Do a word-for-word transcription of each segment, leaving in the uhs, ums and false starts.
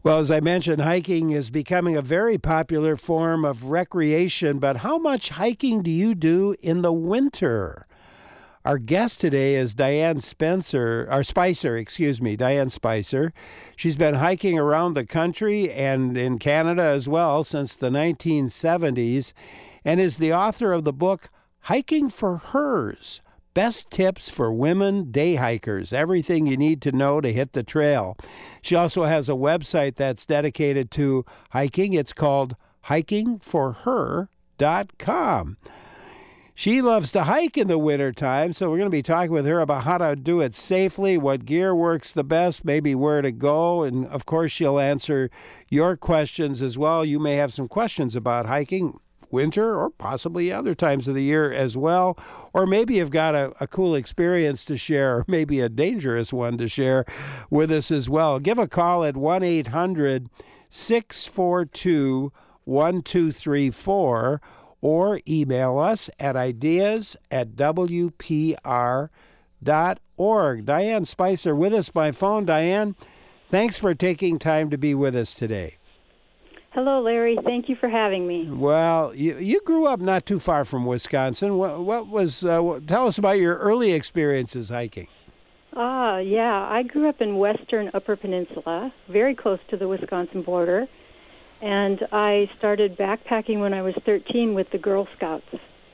Well, as I mentioned, hiking is becoming a very popular form of recreation, but how much hiking do you do in the winter? Our guest today is Diane Spencer, or Spicer, excuse me, Diane Spicer. She's been hiking around the country and in Canada as well since the nineteen seventies and is the author of the book Hiking for Hers, Best Tips for Women Day Hikers, everything you need to know to hit the trail. She also has a website that's dedicated to hiking. It's called hiking for her dot com. She loves to hike in the wintertime, so we're going to be talking with her about how to do it safely, what gear works the best, maybe where to go, and of course she'll answer your questions as well. You may have some questions about hiking winter or possibly other times of the year as well, or maybe you've got a, a cool experience to share, or maybe a dangerous one to share with us as well. Give a call at one eight hundred six four two one two three four or email us at ideas at w p r dot org. Diane Spicer with us by phone. Diane, thanks for taking time to be with us today. Hello, Larry. Thank you for having me. Well, you, you grew up not too far from Wisconsin. What, what was? Uh, what, tell us about your early experiences hiking. Ah, yeah. I grew up in western Upper Peninsula, very close to the Wisconsin border, and I started backpacking when I was thirteen with the Girl Scouts.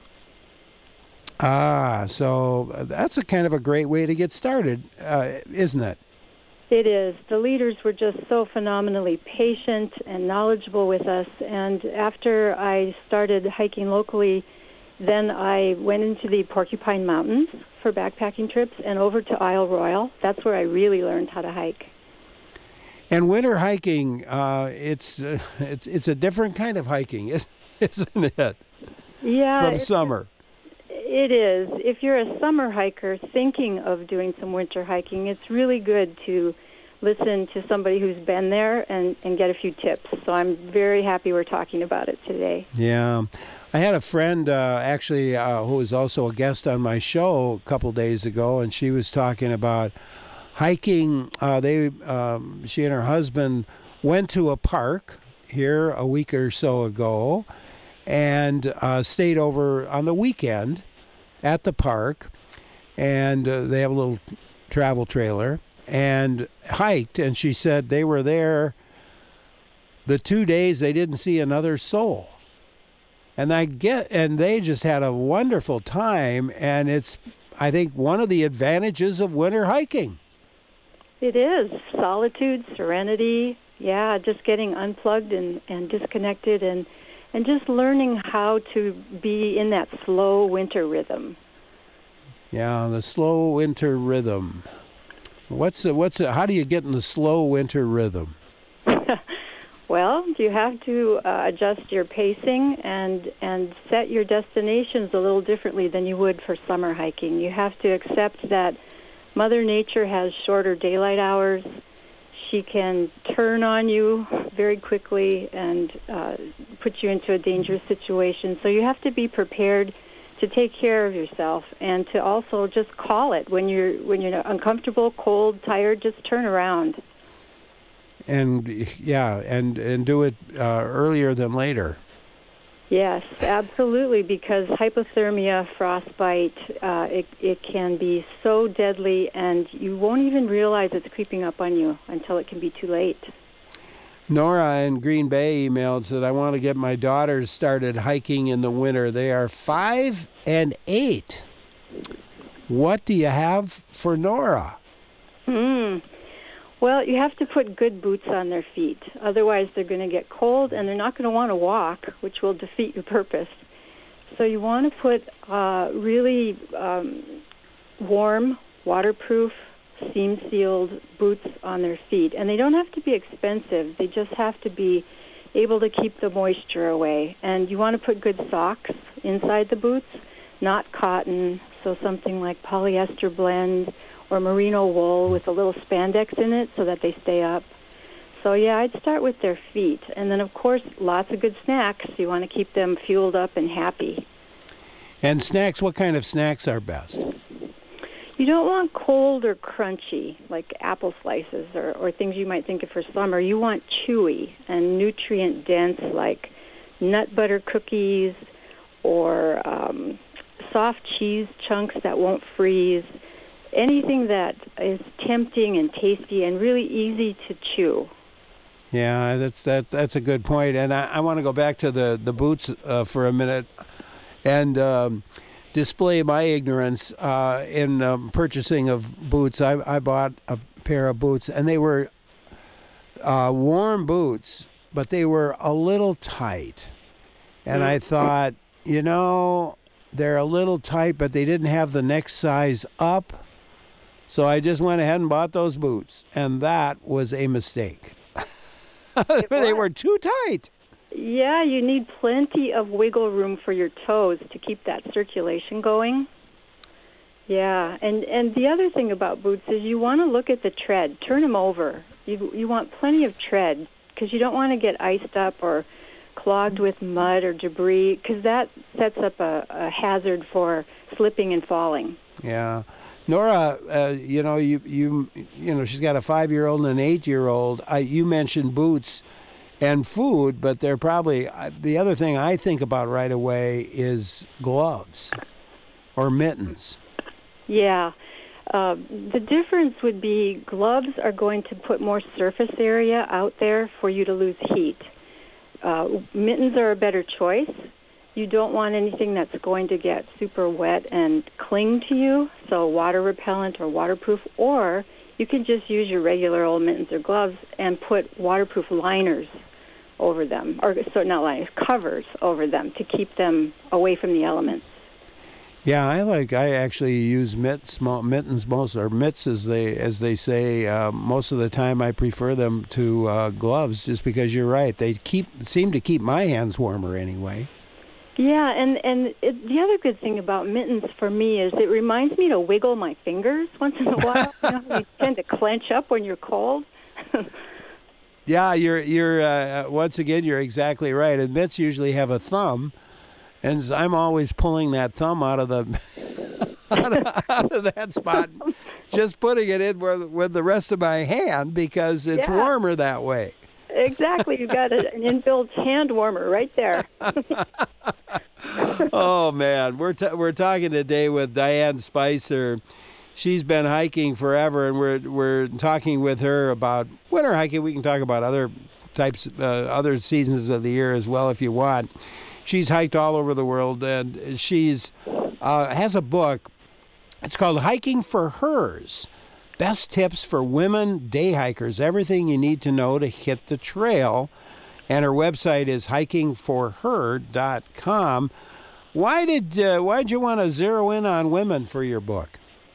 Ah, so that's a kind of a great way to get started, uh, isn't it? It is. The leaders were just so phenomenally patient and knowledgeable with us. And after I started hiking locally, then I went into the Porcupine Mountains for backpacking trips and over to Isle Royale. That's where I really learned how to hike. And winter hiking, uh, it's uh, it's it's a different kind of hiking, isn't it? Yeah. From summer. It is. If you're a summer hiker thinking of doing some winter hiking, it's really good to listen to somebody who's been there and, and get a few tips. So I'm very happy we're talking about it today. Yeah. I had a friend, uh, actually, uh, who was also a guest on my show a couple days ago, and she was talking about hiking. Uh, they, um, she and her husband went to a park here a week or so ago and uh, stayed over on the weekend at the park, and uh, they have a little travel trailer, and hiked, and she said they were there the two days they didn't see another soul. And I get, and they just had a wonderful time, and it's, I think, one of the advantages of winter hiking. It is. Solitude, serenity, yeah, just getting unplugged and, and disconnected and and just learning how to be in that slow winter rhythm. Yeah, the slow winter rhythm. What's it, what's it, how do you get in the slow winter rhythm? Well, you have to uh, adjust your pacing and and set your destinations a little differently than you would for summer hiking. You have to accept that Mother Nature has shorter daylight hours. She can turn on you very quickly and uh, put you into a dangerous situation. So you have to be prepared to take care of yourself and to also just call it when you're when you're uncomfortable, cold, tired. Just turn around. And yeah, and and do it uh, earlier than later. Yes, absolutely, because hypothermia, frostbite, uh, it, it can be so deadly, and you won't even realize it's creeping up on you until it can be too late. Nora in Green Bay emailed, said, I want to get my daughters started hiking in the winter. They are five and eight. What do you have for Nora? Hmm. Well, you have to put good boots on their feet. Otherwise, they're going to get cold, and they're not going to want to walk, which will defeat your purpose. So you want to put uh, really um, warm, waterproof, seam-sealed boots on their feet. And they don't have to be expensive. They just have to be able to keep the moisture away. And you want to put good socks inside the boots, not cotton, so something like polyester blend or merino wool with a little spandex in it so that they stay up. So, yeah, I'd start with their feet. And then, of course, lots of good snacks. You want to keep them fueled up and happy. And snacks, what kind of snacks are best? You don't want cold or crunchy, like apple slices or, or things you might think of for summer. You want chewy and nutrient-dense, like nut butter cookies or um, soft cheese chunks that won't freeze. Anything that is tempting and tasty and really easy to chew. Yeah, that's that. That's a good point. And I, I want to go back to the the boots uh, for a minute, and um, display my ignorance uh, in um, purchasing of boots. I I bought a pair of boots, and they were uh, warm boots, but they were a little tight. And I thought, you know, they're a little tight, but they didn't have the next size up. So I just went ahead and bought those boots, and that was a mistake. They were too tight. Yeah, you need plenty of wiggle room for your toes to keep that circulation going. Yeah, and, and the other thing about boots is you want to look at the tread. Turn them over. You, you want plenty of tread because you don't want to get iced up or clogged with mud or debris because that sets up a, a hazard for slipping and falling. Yeah. Nora, uh, you know, you you you know, she's got a five-year-old and an eight-year-old. I, you mentioned boots and food, but they're probably uh, the other thing I think about right away is gloves or mittens. Yeah. Uh, the difference would be gloves are going to put more surface area out there for you to lose heat. Uh, mittens are a better choice. You don't want anything that's going to get super wet and cling to you, so water repellent or waterproof, or you can just use your regular old mittens or gloves and put waterproof liners over them, or so not liners, covers over them to keep them away from the elements. Yeah, I like. I actually use mitts, mittens most, or mitts as they as they say. Uh, most of the time, I prefer them to uh, gloves, just because you're right. They keep seem to keep my hands warmer anyway. Yeah, and and it, the other good thing about mittens for me is it reminds me to wiggle my fingers once in a while. You know, you tend to clench up when you're cold. Yeah, you're you're uh, once again you're exactly right. And mitts usually have a thumb, and I'm always pulling that thumb out of the out, of, out of that spot, just putting it in with, with the rest of my hand because it's yeah. warmer that way. Exactly, you've got an inbuilt hand warmer right there. Oh man, we're t- we're talking today with Diane Spicer. She's been hiking forever, and we're we're talking with her about winter hiking. We can talk about other types, uh, other seasons of the year as well if you want. She's hiked all over the world, and she's uh, has a book. It's called Hiking for Hers. Best tips for women day hikers. Everything you need to know to hit the trail. And her website is hiking for her dot com. Why did uh, why did you want to zero in on women for your book?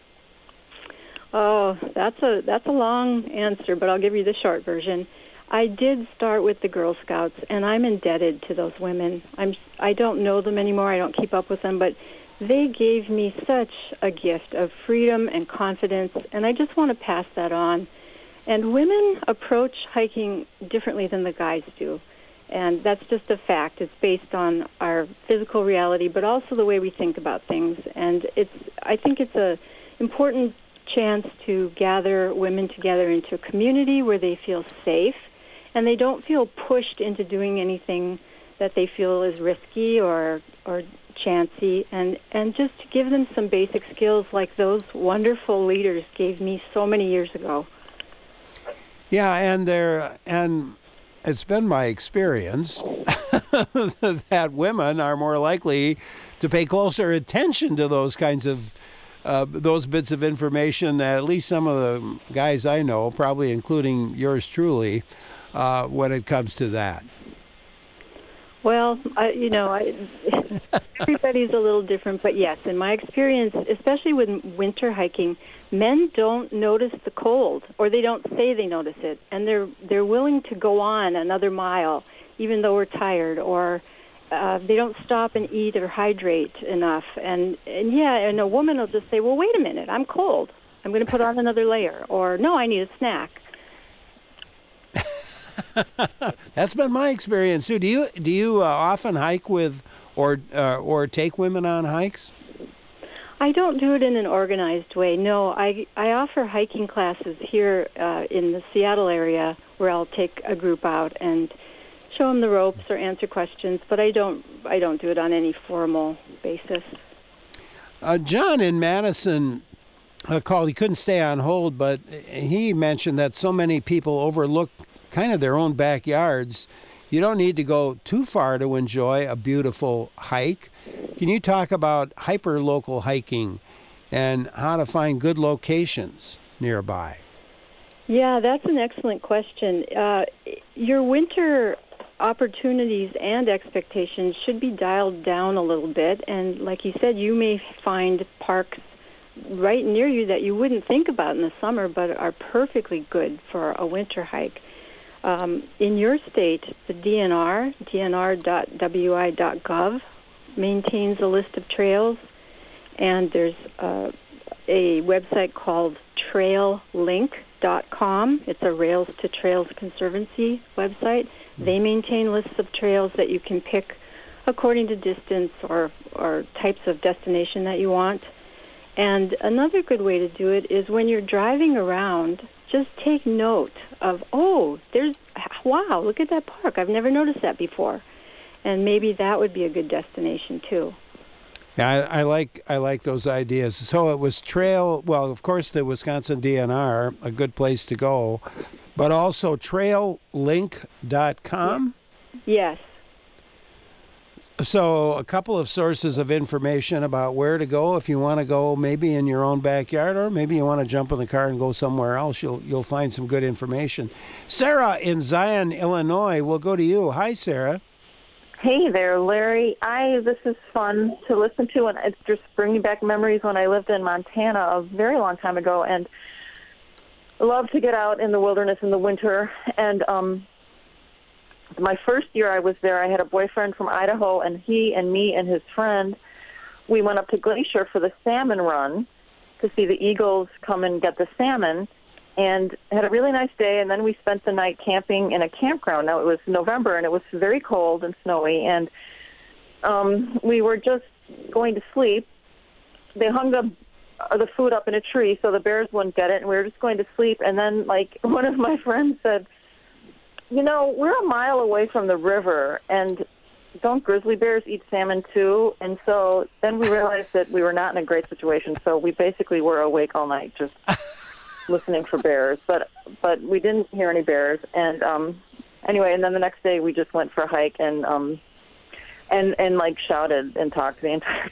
Oh, that's a that's a long answer, but I'll give you the short version. I did start with the Girl Scouts, and I'm indebted to those women. I'm I don't know them anymore. I don't keep up with them, but they gave me such a gift of freedom and confidence, and I just want to pass that on. And women approach hiking differently than the guys do, and that's just a fact. It's based on our physical reality, but also the way we think about things. And it's I think it's a important chance to gather women together into a community where they feel safe, and they don't feel pushed into doing anything that they feel is risky or or chancy, and, and just to give them some basic skills like those wonderful leaders gave me so many years ago. Yeah, and they're, and it's been my experience that women are more likely to pay closer attention to those kinds of uh, those bits of information that at least some of the guys I know, probably including yours truly, uh, when it comes to that. Well, I, you know, I, everybody's a little different, but yes, in my experience, especially with winter hiking, men don't notice the cold, or they don't say they notice it, and they're they're willing to go on another mile, even though we're tired, or uh, they don't stop and eat or hydrate enough. And, and yeah, and a woman will just say, well, wait a minute, I'm cold. I'm going to put on another layer, or no, I need a snack. That's been my experience too. Do you do you uh, often hike with or uh, or take women on hikes? I don't do it in an organized way. No, I I offer hiking classes here uh, in the Seattle area where I'll take a group out and show them the ropes or answer questions, but I don't I don't do it on any formal basis. Uh, John in Madison uh, called. He couldn't stay on hold, but he mentioned that so many people overlook kind of their own backyards. You don't need to go too far to enjoy a beautiful hike. Can you talk about hyper-local hiking and how to find good locations nearby? Yeah, that's an excellent question. Uh, your winter opportunities and expectations should be dialed down a little bit. And like you said, you may find parks right near you that you wouldn't think about in the summer, but are perfectly good for a winter hike. Um, in your state, the D N R, D N R dot W I dot gov, maintains a list of trails, and there's uh, a website called trail link dot com. It's a Rails to Trails Conservancy website. They maintain lists of trails that you can pick according to distance or, or types of destination that you want. And another good way to do it is when you're driving around, just take note of, oh, there's, wow, look at that park. I've never noticed that before. And maybe that would be a good destination, too. Yeah, I, I like I like those ideas. So it was trail, well, of course, the Wisconsin D N R, a good place to go, but also trail link dot com? Yes. So a couple of sources of information about where to go if you want to go maybe in your own backyard, or maybe you want to jump in the car and go somewhere else. You'll you'll find some good information. Sarah in Zion, Illinois, we'll go to you. Hi, Sarah. Hey there, Larry. I this is fun to listen to, and it's just bringing back memories when I lived in Montana a very long time ago, and I love to get out in the wilderness in the winter. And um, my first year I was there, I had a boyfriend from Idaho, and he and me and his friend, we went up to Glacier for the salmon run to see the eagles come and get the salmon, and had a really nice day. And then we spent the night camping in a campground. Now, it was November, and it was very cold and snowy, and um, we were just going to sleep. They hung the, uh, the food up in a tree so the bears wouldn't get it, and we were just going to sleep. And then, like, one of my friends said, you know, we're a mile away from the river, and don't grizzly bears eat salmon too? And so then we realized that we were not in a great situation, so we basically were awake all night just listening for bears, but but we didn't hear any bears. And um, anyway, and then the next day we just went for a hike and um, and and like shouted and talked the entire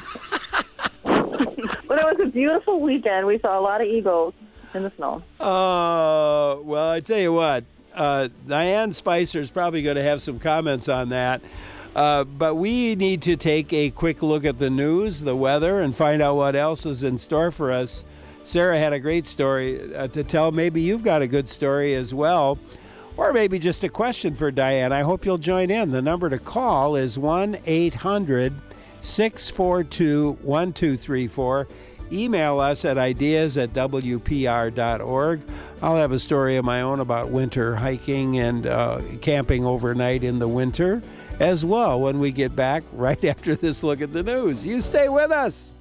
time. But it was a beautiful weekend. We saw a lot of eagles in the snow. Oh, uh, well, I tell you what, uh, Diane Spicer is probably going to have some comments on that. Uh, but we need to take a quick look at the news, the weather, and find out what else is in store for us. Sarah had a great story uh, to tell. Maybe you've got a good story as well, or maybe just a question for Diane. I hope you'll join in. The number to call is one eight hundred six four two one two three four. Email us at ideas at w p r dot org. I'll have a story of my own about winter hiking and uh, camping overnight in the winter as well when we get back right after this look at the news. You stay with us.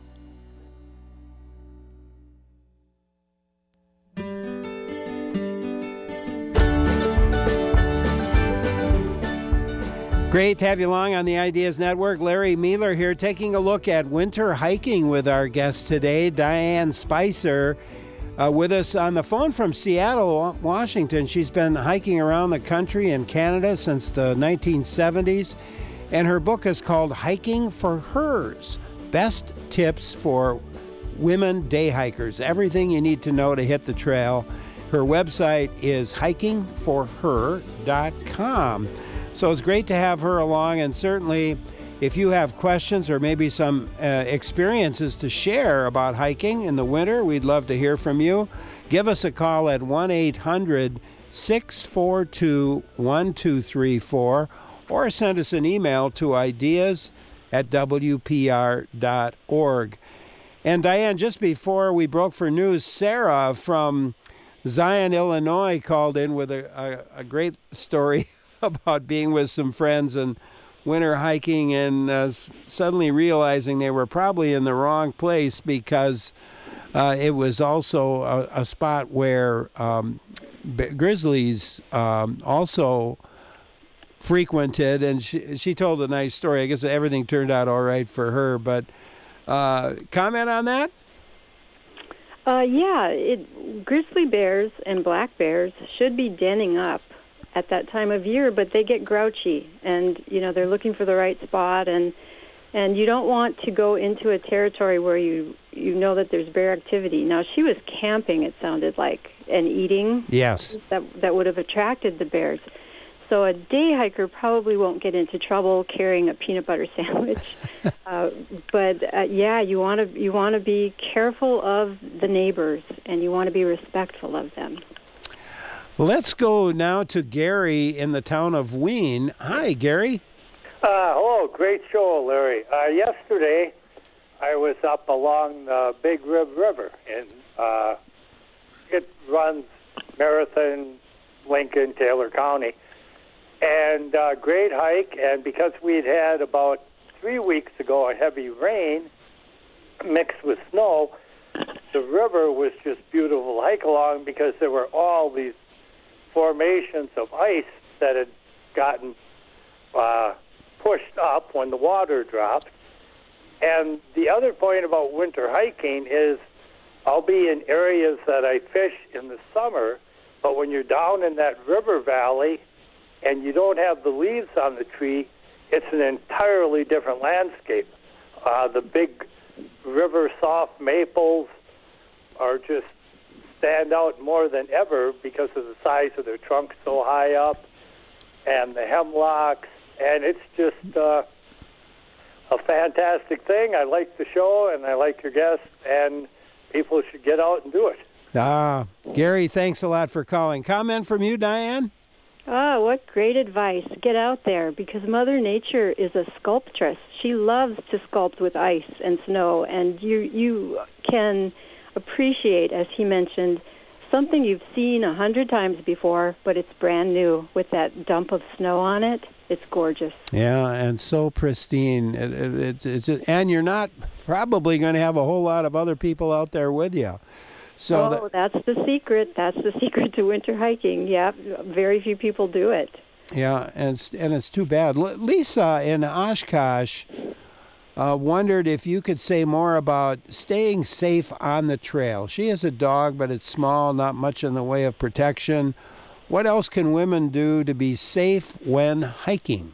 Great to have you along on the Ideas Network. Larry Mueller here, taking a look at winter hiking with our guest today, Diane Spicer, uh, with us on the phone from Seattle, Washington. She's been hiking around the country and Canada since the nineteen seventies, and her book is called Hiking for Hers, Best Tips for Women Day Hikers, everything you need to know to hit the trail. Her website is hiking for her dot com. So it's great to have her along, and certainly if you have questions or maybe some uh, experiences to share about hiking in the winter, we'd love to hear from you. Give us a call at one eight hundred six four two one two three four or send us an email to ideas at w p r dot org. And Diane, just before we broke for news, Sarah from Zion, Illinois called in with a, a, a great story about being with some friends and winter hiking and uh, s- suddenly realizing they were probably in the wrong place because uh, it was also a, a spot where um, b- grizzlies um, also frequented. And she, she told a nice story. I guess everything turned out all right for her. But uh, comment on that? Uh, yeah, it, grizzly bears and black bears should be denning up at that time of year, but they get grouchy, and you know they're looking for the right spot, and and you don't want to go into a territory where you you know that there's bear activity. Now she was camping, it sounded like, and eating. Yes. That that would have attracted the bears. So a day hiker probably won't get into trouble carrying a peanut butter sandwich. uh, but uh, yeah, you want to you want to be careful of the neighbors, and you want to be respectful of them. Let's go now to Gary in the town of Wien. Hi, Gary. Uh, hello, great show, Larry. Uh, yesterday, I was up along the Big Rib River, and uh, it runs Marathon, Lincoln, Taylor County. And uh, great hike, and because we'd had about three weeks ago a heavy rain mixed with snow, the river was just beautiful to hike along because there were all these formations of ice that had gotten uh, pushed up when the water dropped. And the other point about winter hiking is I'll be in areas that I fish in the summer, but when you're down in that river valley and you don't have the leaves on the tree, it's an entirely different landscape. Uh, the big river soft maples are just stand out more than ever because of the size of their trunks so high up, and the hemlocks, and it's just uh, a fantastic thing. I like the show, and I like your guests, and people should get out and do it. Ah, Gary, thanks a lot for calling. Comment from you, Diane? Oh, what great advice. Get out there, because Mother Nature is a sculptress. She loves to sculpt with ice and snow, and you you can appreciate, as he mentioned, something you've seen a hundred times before, but it's brand new with that dump of snow on it. It's gorgeous. Yeah, and so pristine. It, it, it's and you're not probably going to have a whole lot of other people out there with you. So oh, that, that's the secret. That's the secret to winter hiking. Yeah, very few people do it. yeah, and it's, and it's too bad. L- Lisa in Oshkosh uh, wondered if you could say more about staying safe on the trail. She has a dog, but it's small, not much in the way of protection. What else can women do to be safe when hiking?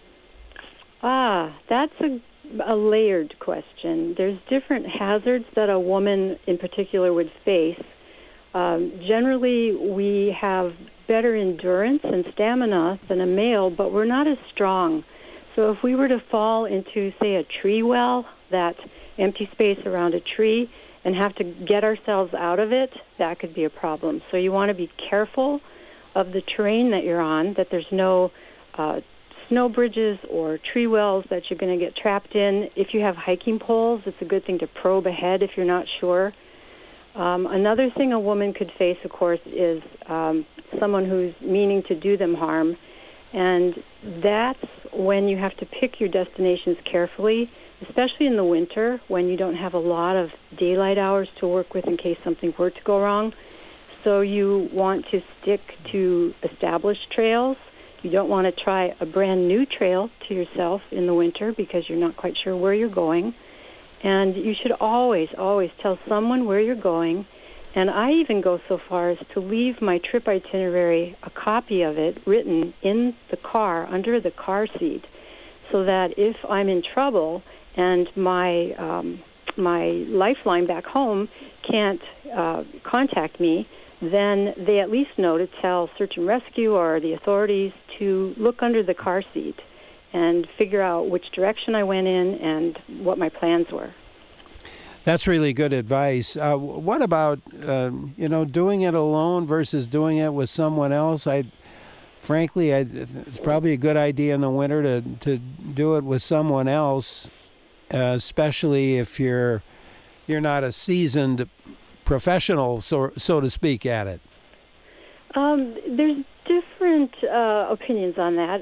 Ah, that's a, a layered question. There's different hazards that a woman in particular would face. Um, generally, we have better endurance and stamina than a male, but we're not as strong. So if we were to fall into, say, a tree well, that empty space around a tree, and have to get ourselves out of it, that could be a problem. So you want to be careful of the terrain that you're on, that there's no uh, snow bridges or tree wells that you're going to get trapped in. If you have hiking poles, it's a good thing to probe ahead if you're not sure. Um, another thing a woman could face, of course, is um, someone who's meaning to do them harm. And that's when you have to pick your destinations carefully, especially in the winter when you don't have a lot of daylight hours to work with in case something were to go wrong. So you want to stick to established trails. You don't want to try a brand new trail to yourself in the winter because you're not quite sure where you're going. And you should always, always tell someone where you're going. And I even go so far as to leave my trip itinerary, a copy of it, written in the car, under the car seat, so that if I'm in trouble and my um, my lifeline back home can't uh, contact me, then they at least know to tell search and rescue or the authorities to look under the car seat and figure out which direction I went in and what my plans were. That's really good advice. Uh, what about, uh, you know, doing it alone versus doing it with someone else? I, frankly, I, it's probably a good idea in the winter to, to do it with someone else, uh, especially if you're you're not a seasoned professional, so so to speak, at it. Um, there's different uh, opinions on that.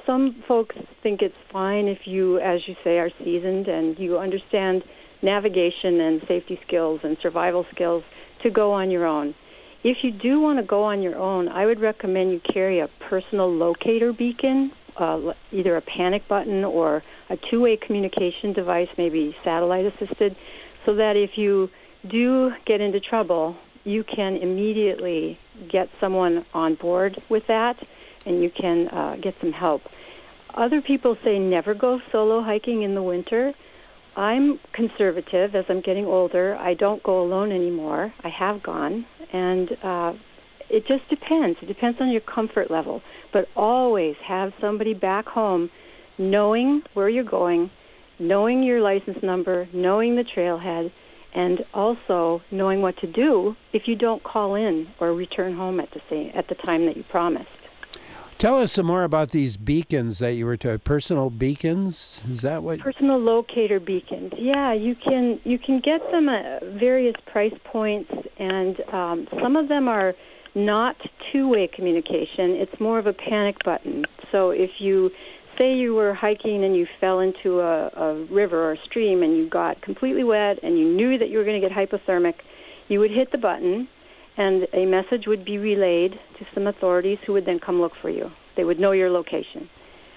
some folks think it's fine if you, as you say, are seasoned and you understand navigation and safety skills and survival skills to go on your own. If you do want to go on your own, I would recommend you carry a personal locator beacon, uh, either a panic button or a two-way communication device, maybe satellite-assisted, so that if you do get into trouble, you can immediately get someone on board with that, and you can uh, get some help. Other people say never go solo hiking in the winter. I'm conservative. As I'm getting older, I don't go alone anymore. I have gone, and uh, it just depends. It depends on your comfort level. But always have somebody back home knowing where you're going, knowing your license number, knowing the trailhead, and also knowing what to do if you don't call in or return home at the same, at the time that you promised. Tell us some more about these beacons that you were to personal beacons. Is that what? Personal locator beacons. Yeah, you can you can get them at various price points, and um, some of them are not two-way communication. It's more of a panic button. So if you say you were hiking and you fell into a, a river or a stream and you got completely wet and you knew that you were going to get hypothermic, you would hit the button, and a message would be relayed to some authorities who would then come look for you. They would know your location.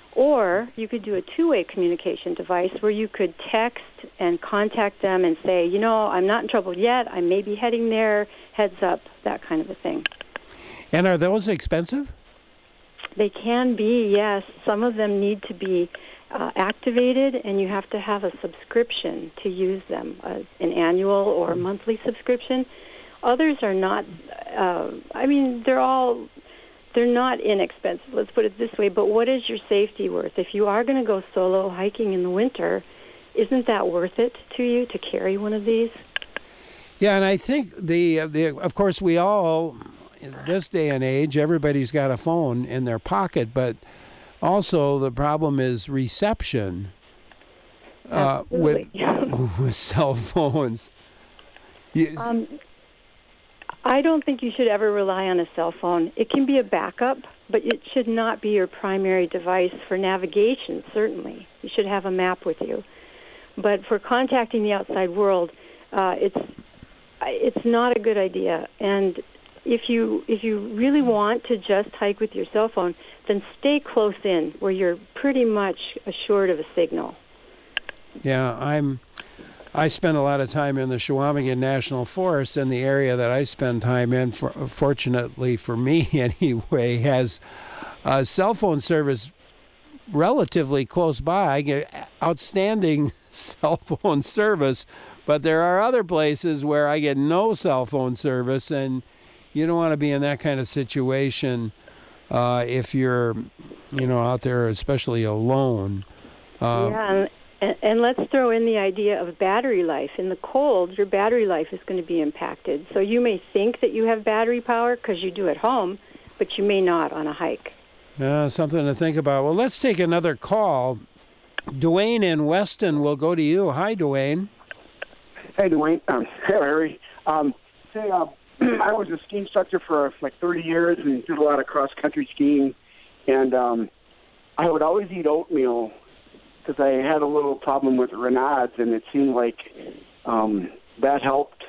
Or you could do a two-way communication device where you could text and contact them and say, you know, I'm not in trouble yet, I may be heading there, heads up, that kind of a thing. And are those expensive? They can be, yes. Some of them need to be uh, activated, and you have to have a subscription to use them, uh, an annual or monthly subscription. Others are not, uh, I mean, they're all, they're not inexpensive, let's put it this way, but what is your safety worth? If you are going to go solo hiking in the winter, isn't that worth it to you to carry one of these? Yeah, and I think, the, the of course, we all, in this day and age, everybody's got a phone in their pocket, but also the problem is reception uh, with, with cell phones. You, um, I don't think you should ever rely on a cell phone. It can be a backup, but it should not be your primary device for navigation, certainly. You should have a map with you. But for contacting the outside world, uh, it's it's not a good idea. And if you if you really want to just hike with your cell phone, then stay close in where you're pretty much assured of a signal. Yeah, I'm... I spend a lot of time in the Chequamegon National Forest, and the area that I spend time in, for, fortunately for me anyway, has uh, cell phone service relatively close by. I get outstanding cell phone service, but there are other places where I get no cell phone service, and you don't want to be in that kind of situation uh, if you're, you know, out there, especially alone. Uh, yeah. And, and let's throw in the idea of battery life. In the cold, your battery life is going to be impacted. So you may think that you have battery power because you do at home, but you may not on a hike. Uh, something to think about. Well, let's take another call. Dwayne in Weston will go to you. Hi, Dwayne. Hey, Dwayne. Um, hey, Larry. Um, say, uh, I was a ski instructor for like thirty years and did a lot of cross-country skiing. And um, I would always eat oatmeal because I had a little problem with Raynaud's, and it seemed like um, that helped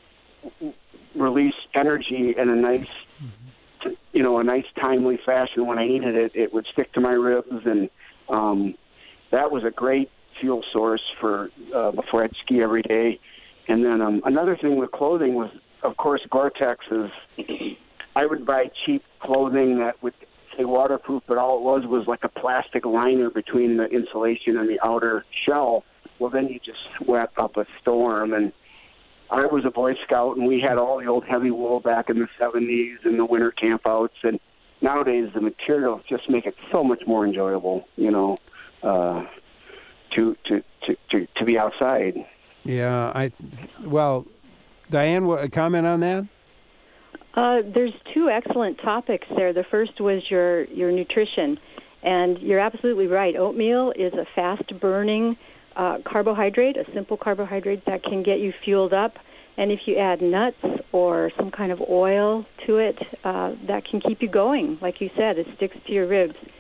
release energy in a nice, mm-hmm. you know, a nice timely fashion. When I needed it, it would stick to my ribs, and um, that was a great fuel source for uh, before I'd ski every day. And then um, another thing with clothing was, of course, Gore-Tex is. I would buy cheap clothing that would say waterproof, but all it was was like a plastic liner between the insulation and the outer shell. Well, then you just sweat up a storm. And I was a Boy Scout, and we had all the old heavy wool back in the seventies and the winter campouts. And nowadays, the materials just make it so much more enjoyable, you know, uh, to, to to to to be outside. Yeah, I well, Diane, a comment on that? Uh, there's two excellent topics there. The first was your, your nutrition, and you're absolutely right. Oatmeal is a fast-burning uh, carbohydrate, a simple carbohydrate that can get you fueled up, and if you add nuts or some kind of oil to it, uh, that can keep you going. Like you said, it sticks to your ribs.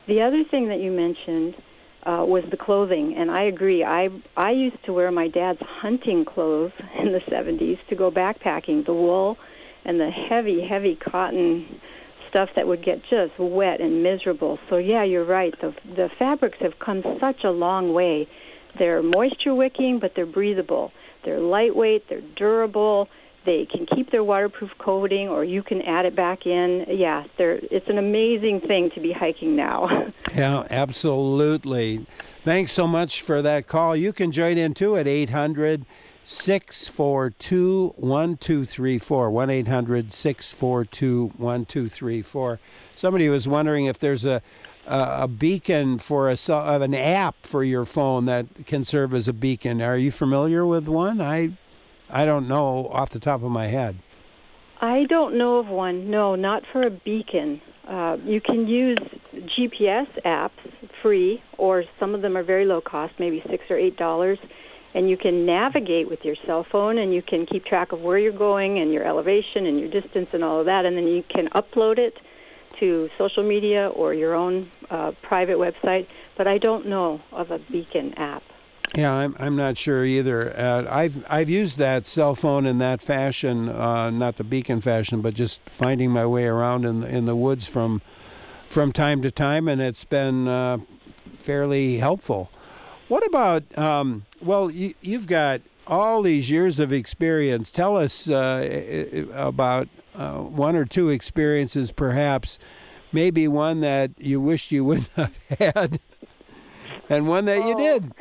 The other thing that you mentioned uh, was the clothing, and I agree. I I used to wear my dad's hunting clothes in the seventies to go backpacking, the wool and the heavy, heavy cotton stuff that would get just wet and miserable. So, yeah, you're right. The, the fabrics have come such a long way. They're moisture-wicking, but they're breathable. They're lightweight, they're durable. They can keep their waterproof coating, or you can add it back in. Yeah, they're, it's an amazing thing to be hiking now. Yeah, absolutely. Thanks so much for that call. You can join in, too, at eight hundred, six four two, one two three four, one eight hundred, six four two, one two three four. Somebody was wondering if there's a a beacon for a of an app for your phone that can serve as a beacon. Are you familiar with one? I I don't know off the top of my head. I don't know of one. No, not for a beacon. Uh, you can use G P S apps free, or some of them are very low cost, maybe six or eight dollars, and you can navigate with your cell phone, and you can keep track of where you're going and your elevation and your distance and all of that, and then you can upload it to social media or your own uh, private website. But I don't know of a beacon app. Yeah, I'm I'm not sure either. Uh, I've I've used that cell phone in that fashion, uh, not the beacon fashion, but just finding my way around in the, in the woods from from time to time, and it's been uh, fairly helpful. What about? Um, well, you, you've got all these years of experience. Tell us uh, about uh, one or two experiences, perhaps, maybe one that you wished you wouldn't have had, and one that oh. you did.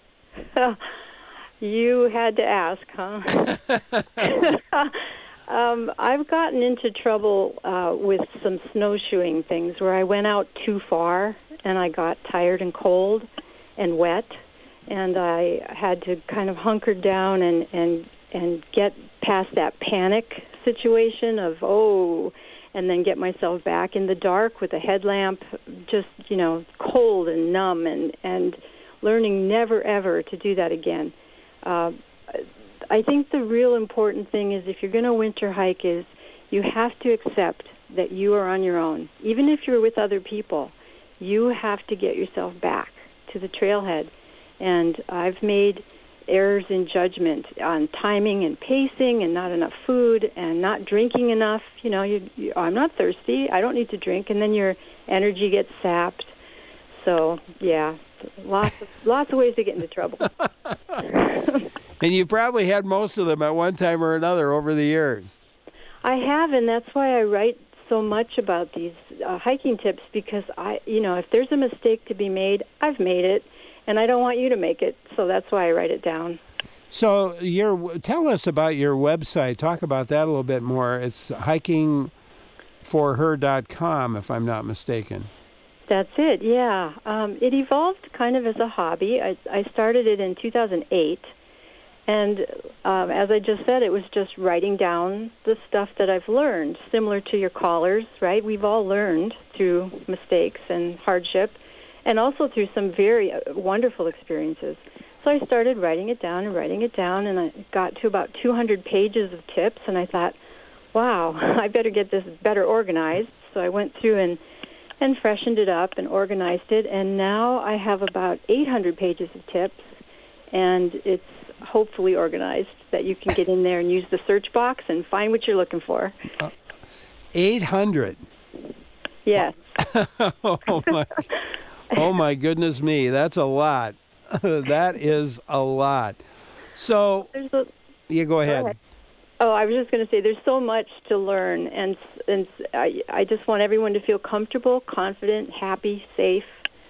You had to ask, huh? um, I've gotten into trouble uh, with some snowshoeing things where I went out too far and I got tired and cold and wet, and I had to kind of hunker down and, and, and get past that panic situation of, oh, and then get myself back in the dark with a headlamp, just, you know, cold and numb, and, and learning never, ever to do that again. Uh, I think the real important thing is if you're going to winter hike is you have to accept that you are on your own. Even if you're with other people, you have to get yourself back to the trailhead. And I've made errors in judgment on timing and pacing and not enough food and not drinking enough. You know, you, you, I'm not thirsty. I don't need to drink. And then your energy gets sapped. So, yeah. Lots of lots of ways to get into trouble. And you probably had most of them at one time or another over the years. I have, and that's why I write so much about these uh, hiking tips, because I, you know, if there's a mistake to be made, I've made it, and I don't want you to make it. So that's why I write it down. So, your tell us about your website. Talk about that a little bit more. It's hiking for her dot com, if I'm not mistaken. That's it, yeah. Um, it evolved kind of as a hobby. I, I started it in two thousand eight, and um, as I just said, it was just writing down the stuff that I've learned, similar to your callers, right? We've all learned through mistakes and hardship, and also through some very wonderful experiences. So I started writing it down and writing it down, and I got to about two hundred pages of tips, and I thought, wow, I better get this better organized. So I went through and and freshened it up and organized it, and now I have about eight hundred pages of tips, and it's hopefully organized that you can get in there and use the search box and find what you're looking for. Uh, eight hundred? Yes. oh, my, oh, my goodness me. That's a lot. That is a lot. So, a, you go ahead. Go ahead. Oh, I was just going to say there's so much to learn, and and I, I just want everyone to feel comfortable, confident, happy, safe.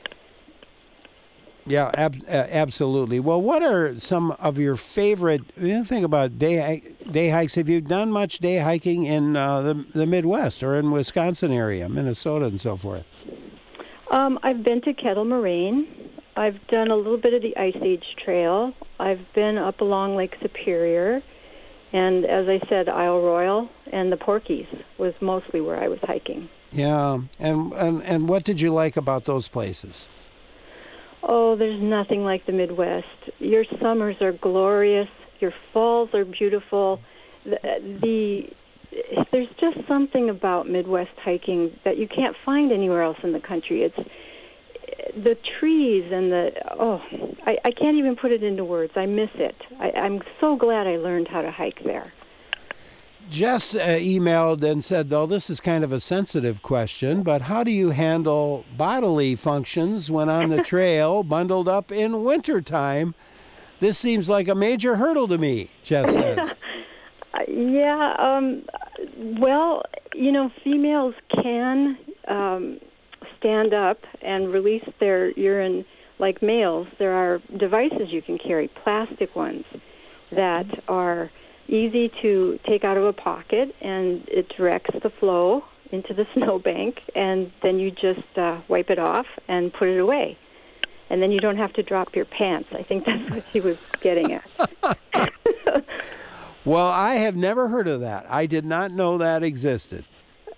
Yeah, ab- uh, absolutely. Well, what are some of your favorite, you know, think about day day hikes? Have you done much day hiking in uh, the, the Midwest or in Wisconsin area, Minnesota and so forth? Um, I've been to Kettle Moraine. I've done a little bit of the Ice Age Trail. I've been up along Lake Superior. And as I said, Isle Royale and the Porkies was mostly where I was hiking. Yeah, and, and and what did you like about those places? Oh, there's nothing like the Midwest. Your summers are glorious. Your falls are beautiful. The, the there's just something about Midwest hiking that you can't find anywhere else in the country. It's the trees and the, oh, I, I can't even put it into words. I miss it. I, I'm so glad I learned how to hike there. Jess uh, emailed and said, though this is kind of a sensitive question, but how do you handle bodily functions when on the trail bundled up in wintertime? This seems like a major hurdle to me, Jess says. Yeah, um, well, you know, females can um, stand up and release their urine like males. There are devices you can carry, plastic ones, that are easy to take out of a pocket, and it directs the flow into the snowbank, and then you just uh, wipe it off and put it away. And then you don't have to drop your pants. I think that's what she was getting at. Well, I have never heard of that. I did not know that existed.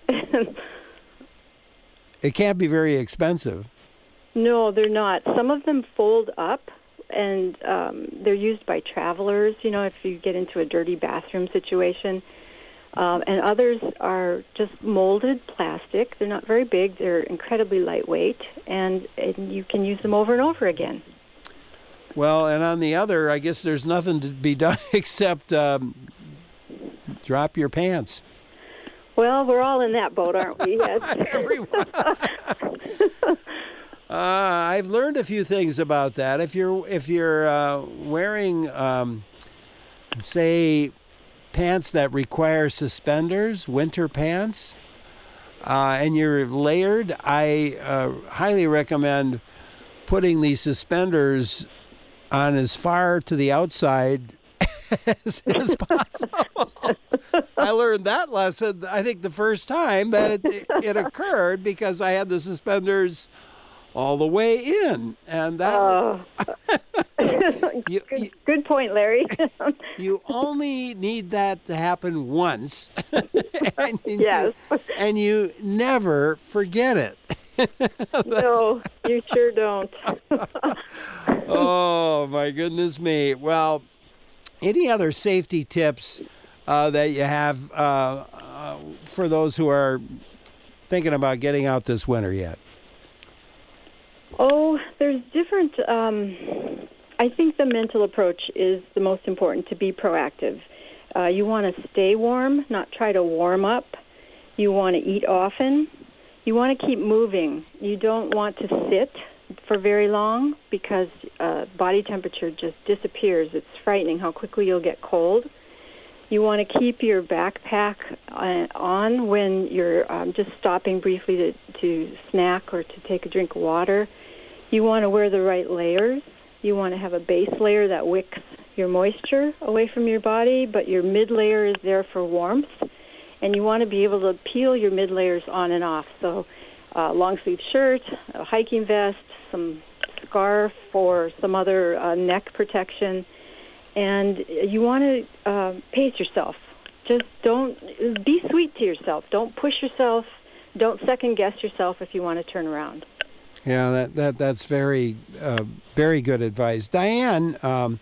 It can't be very expensive. No, they're not. Some of them fold up, and um, they're used by travelers, you know, if you get into a dirty bathroom situation. Um, and others are just molded plastic. They're not very big. They're incredibly lightweight, and, and you can use them over and over again. Well, and on the other, I guess there's nothing to be done except um, drop your pants. Well, we're all in that boat, aren't we? Yes. Everyone. Uh, I've learned a few things about that. If you're if you're uh, wearing, um, say, pants that require suspenders, winter pants, uh, and you're layered, I uh, highly recommend putting the suspenders on as far to the outside as, as possible. I learned that lesson, I think, the first time that it, it occurred, because I had the suspenders all the way in, and that oh. you, good, you, good point, Larry. You only need that to happen once, and, yes, you, and you never forget it. No, you sure don't. Oh my goodness me! Well, any other safety tips uh, that you have uh, uh, for those who are thinking about getting out this winter yet? Oh, there's different, um, I think the mental approach is the most important, to be proactive. Uh, you want to stay warm, not try to warm up. You want to eat often. You want to keep moving. You don't want to sit for very long, because uh, body temperature just disappears. It's frightening how quickly you'll get cold. You want to keep your backpack uh, on when you're um, just stopping briefly to, to snack or to take a drink of water. You want to wear the right layers. You want to have a base layer that wicks your moisture away from your body, but your mid layer is there for warmth. And you want to be able to peel your mid layers on and off. So uh, long sleeve shirt, a hiking vest, some scarf or some other uh, neck protection. And you want to uh, pace yourself. Just don't, be sweet to yourself. Don't push yourself. Don't second guess yourself if you want to turn around. Yeah, that, that that's very, uh, very good advice. Diane, um,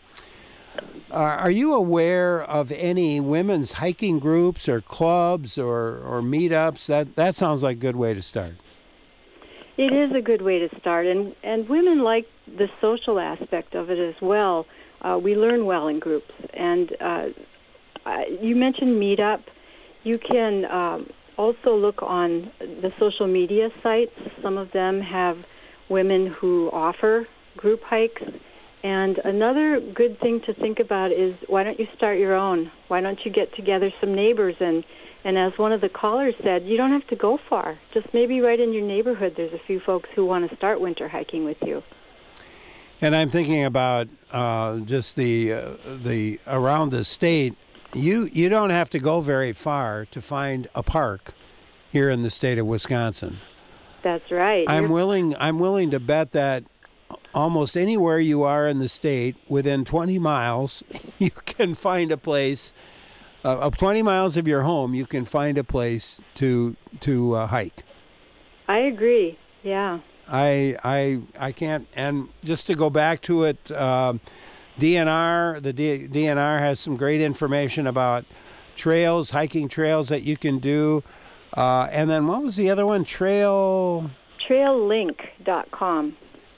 are, are you aware of any women's hiking groups or clubs or, or meetups? That, that sounds like a good way to start. It is a good way to start. And, and women like the social aspect of it as well. Uh, we learn well in groups. And uh, you mentioned Meetup. You can um, also look on the social media sites. Some of them have women who offer group hikes. And another good thing to think about is, why don't you start your own? Why don't you get together some neighbors? And, and as one of the callers said, you don't have to go far. Just maybe right in your neighborhood there's a few folks who want to start winter hiking with you. And I'm thinking about uh, just the uh, the around the state. You you don't have to go very far to find a park here in the state of Wisconsin. That's right. I'm You're... willing I'm willing to bet that almost anywhere you are in the state, within twenty miles, you can find a place. Uh, of twenty miles of your home, you can find a place to to uh, hike. I agree. Yeah. I I I can't. And just to go back to it, um, D N R the D, DNR has some great information about trails, hiking trails that you can do. Uh, and then what was the other one? Trail. trail link dot com.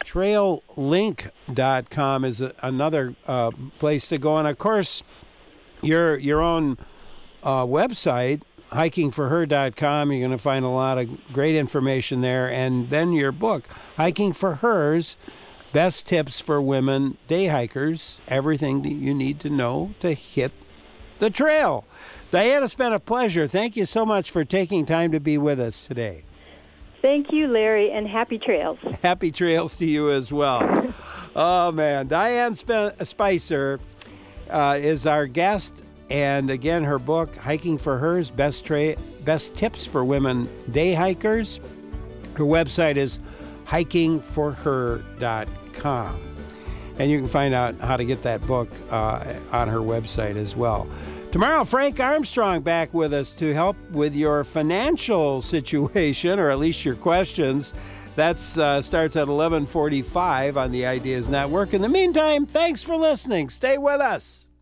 trail link dot com is a, another uh, place to go. And, of course, your your own uh, website, hiking for her dot com. You're going to find a lot of great information there. And then your book, Hiking for Hers, Best Tips for Women Day Hikers, everything that you need to know to hit the trail. Diane, it's been a pleasure. Thank you so much for taking time to be with us today. Thank you, Larry, and happy trails. Happy trails to you as well. Oh, man. Diane Sp- Spicer uh, is our guest. And again, her book, Hiking for Hers, Best, Tra- Best Tips for Women Day Hikers. Her website is hiking for her dot com. And you can find out how to get that book uh, on her website as well. Tomorrow, Frank Armstrong back with us to help with your financial situation, or at least your questions. That uh, starts at eleven forty-five on the Ideas Network. In the meantime, thanks for listening. Stay with us.